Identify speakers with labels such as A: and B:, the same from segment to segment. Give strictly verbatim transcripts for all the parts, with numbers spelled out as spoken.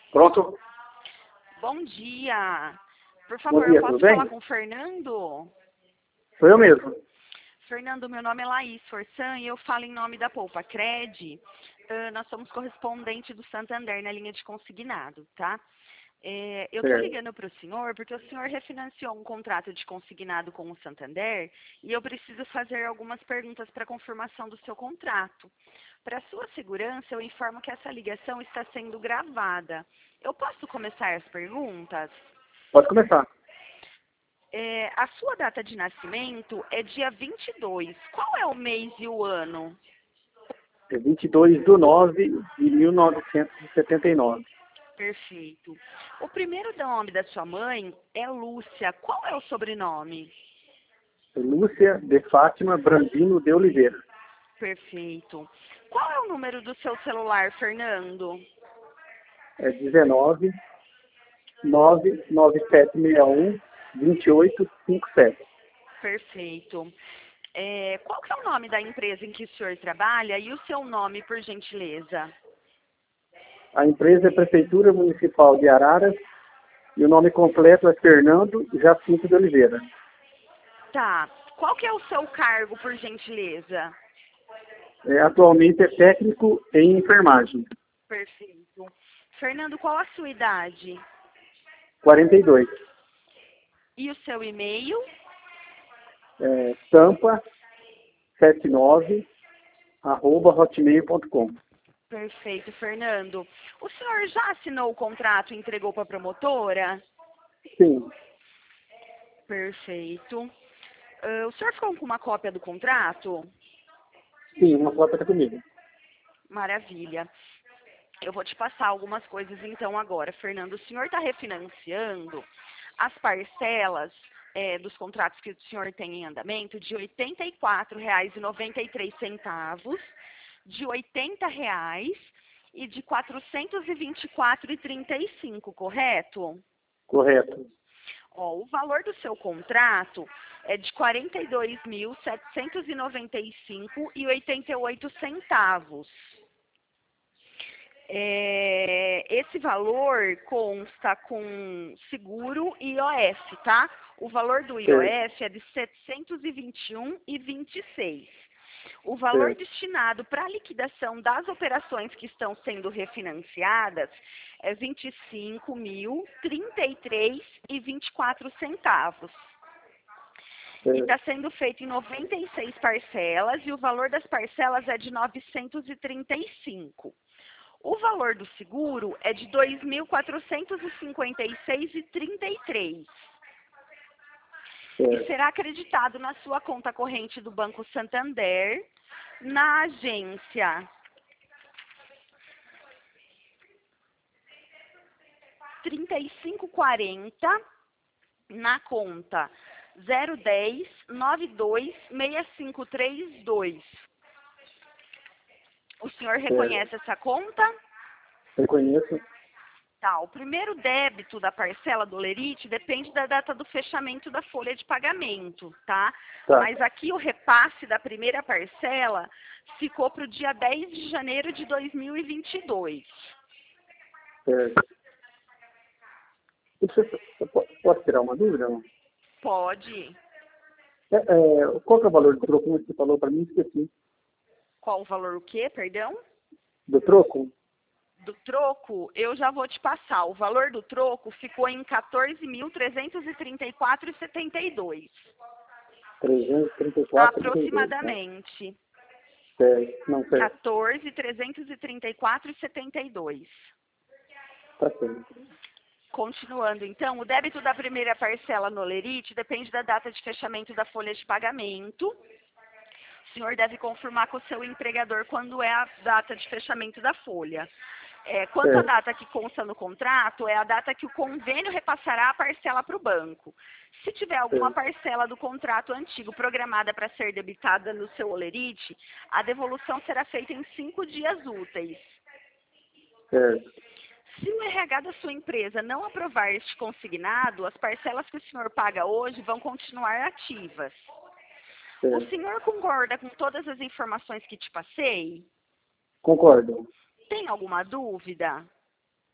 A: Pronto?
B: Bom dia. Por
A: Bom
B: favor,
A: dia,
B: eu posso
A: tudo bem?
B: falar com o Fernando?
A: Sou eu mesmo.
B: Fernando, meu nome é Laís Forçan e eu falo em nome da Poupa Cred. Uh, nós somos correspondente do Santander na linha de consignado, tá? É, eu estou
A: Certo.
B: ligando para o senhor porque o senhor refinanciou um contrato de consignado com o Santander e eu preciso fazer algumas perguntas para confirmação do seu contrato. Para sua segurança, eu informo que essa ligação está sendo gravada. Eu posso começar as perguntas?
A: Pode começar.
B: É, a sua data de nascimento é dia vinte e dois. Qual é o mês e o ano?
A: É vinte e dois de nove de mil novecentos e setenta e nove.
B: Perfeito. O primeiro nome da sua mãe é Lúcia. Qual é o sobrenome?
A: Lúcia de Fátima Brandino de Oliveira.
B: Perfeito. Qual é o número do seu celular, Fernando?
A: É dezenove, nove nove sete seis um, dois oito cinco sete.
B: Perfeito. É, qual que é o nome da empresa em que o senhor trabalha e o seu nome, por gentileza?
A: A empresa é Prefeitura Municipal de Araras e o nome completo é Fernando Jacinto de Oliveira.
B: Tá. Qual que é o seu cargo, por gentileza?
A: É, atualmente é técnico em enfermagem.
B: Perfeito. Fernando, qual a sua idade?
A: quarenta e dois.
B: E o seu e-mail?
A: É, Tampa setenta e nove arroba hotmail ponto com.
B: Perfeito, Fernando. O senhor já assinou o contrato e entregou para a promotora?
A: Sim,
B: Perfeito. Ah, o senhor ficou com uma cópia do contrato?
A: sim, uma foto está comigo.
B: Maravilha. Eu vou te passar algumas coisas então agora, Fernando. O senhor está refinanciando as parcelas eh, dos contratos que o senhor tem em andamento de oitenta e quatro reais e noventa e três centavos, de oitenta reais e de quatrocentos e vinte e quatro reais e trinta e cinco, correto?
A: Correto.
B: Ó, o valor do seu contrato é de quarenta e dois mil setecentos e noventa e cinco reais e oitenta e oito centavos. É, esse valor consta com seguro e I O F, tá? O valor do
A: Certo,
B: I O F é de setecentos e vinte e um reais e vinte e seis centavos. O valor
A: certo,
B: destinado para a liquidação das operações que estão sendo refinanciadas é vinte e cinco mil trinta e três reais e vinte e quatro centavos. E
A: certo,
B: está sendo feito em noventa e seis parcelas e o valor das parcelas é de novecentos e trinta e cinco. O valor do seguro é de dois mil quatrocentos e cinquenta e seis reais e trinta e três centavos. E
A: certo.
B: será acreditado na sua conta corrente do Banco Santander, na agência trinta e cinco quarenta, na conta zero dez nove dois seis cinco três dois. O senhor reconhece essa conta?
A: Reconheço.
B: Tá, o primeiro débito da parcela do Lerite depende da data do fechamento da folha de pagamento, tá?
A: Tá,
B: Mas aqui o repasse da primeira parcela ficou para o dia dez de janeiro de dois mil e vinte e dois.
A: certo. E você- eu po- posso tirar uma dúvida? Não?
B: Pode.
A: É, é, qual que é o valor do troco? Como você falou para mim? Esqueci.
B: Qual o valor o quê, perdão?
A: Do troco?
B: Do troco, eu já vou te passar. O valor do troco ficou em quatorze mil trezentos e trinta e quatro reais e setenta e dois.
A: trezentos e trinta e quatro reais e trinta e dois, né?
B: Aproximadamente.
A: Certo. Não, certo.
B: quatorze mil trezentos e trinta e quatro reais e setenta e dois.
A: Tá certo.
B: Continuando, então, o débito da primeira parcela no Lerite depende da data de fechamento da folha de pagamento. O senhor deve confirmar com o seu empregador quando é a data de fechamento da folha. É, quanto à
A: Certo.
B: data que consta no contrato, é a data que o convênio repassará a parcela para o banco. Se tiver alguma
A: Certo.
B: parcela do contrato antigo programada para ser debitada no seu Olerite, a devolução será feita em cinco dias úteis.
A: Certo.
B: Se o R H da sua empresa não aprovar este consignado, as parcelas que o senhor paga hoje vão continuar ativas. O
A: Certo.
B: senhor concorda com todas as informações que te passei?
A: Concordo.
B: Tem alguma dúvida?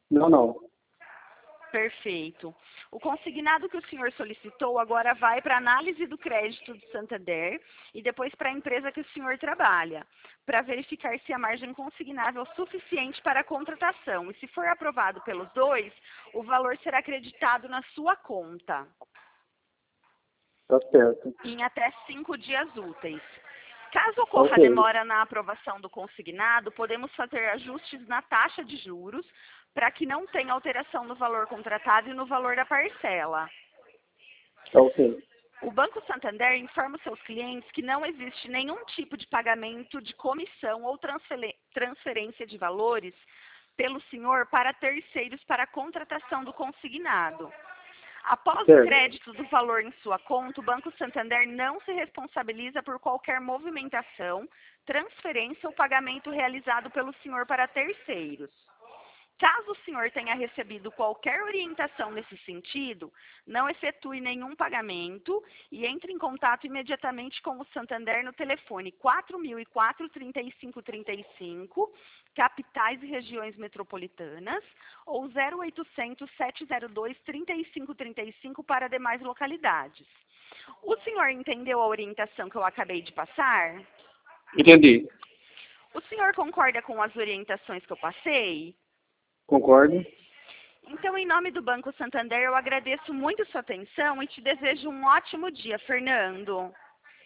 A: Não, não.
B: Perfeito. O consignado que o senhor solicitou agora vai para análise do crédito do Santander e depois para a empresa que o senhor trabalha, para verificar se a margem consignável é suficiente para a contratação. E se for aprovado pelos dois, o valor será acreditado na sua conta
A: Tá certo.
B: em até cinco dias úteis. Caso ocorra
A: Ok.
B: demora na aprovação do consignado, podemos fazer ajustes na taxa de juros para que não tenha alteração no valor contratado e no valor da parcela.
A: Tá ok.
B: O Banco Santander informa os seus clientes que não existe nenhum tipo de pagamento de comissão ou transfere- transferência de valores pelo senhor para terceiros para a contratação do consignado. Após
A: Certo.
B: o crédito do valor em sua conta, o Banco Santander não se responsabiliza por qualquer movimentação, transferência ou pagamento realizado pelo senhor para terceiros. Caso o senhor tenha recebido qualquer orientação nesse sentido, não efetue nenhum pagamento e entre em contato imediatamente com o Santander no telefone quatro mil e quatro, trinta e cinco trinta e cinco, capitais e regiões metropolitanas, ou zero oitocentos, sete zero dois, trinta e cinco trinta e cinco para demais localidades. O senhor entendeu a orientação que eu acabei de passar?
A: Entendi.
B: O senhor concorda com as orientações que eu passei?
A: Concordo.
B: Então, em nome do Banco Santander, eu agradeço muito sua atenção e te desejo um ótimo dia, Fernando.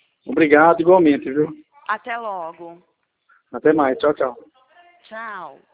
A: Obrigado, igualmente, viu?
B: Até logo.
A: Até mais. Tchau, tchau.
B: Tchau.